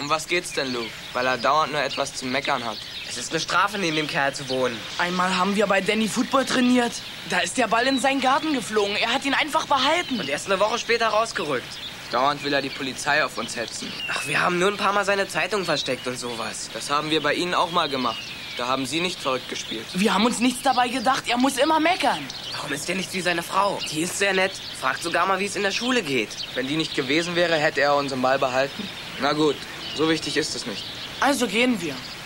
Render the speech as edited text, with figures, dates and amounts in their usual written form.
Um was geht's denn, Lou? Weil er dauernd nur etwas zu meckern hat. Es ist eine Strafe, neben dem Kerl zu wohnen. Einmal haben wir bei Danny Football trainiert. Da ist der Ball in seinen Garten geflogen. Er hat ihn einfach behalten. Und erst eine Woche später rausgerückt. Dauernd will er die Polizei auf uns hetzen. Ach, wir haben nur ein paar Mal seine Zeitung versteckt und sowas. Das haben wir bei Ihnen auch mal gemacht. Da haben Sie nicht verrückt gespielt. Wir haben uns nichts dabei gedacht. Er muss immer meckern. Warum ist der nicht wie seine Frau? Die ist sehr nett. Fragt sogar mal, wie es in der Schule geht. Wenn die nicht gewesen wäre, hätte er unseren Ball behalten. Na gut, so wichtig ist es nicht. Also gehen wir.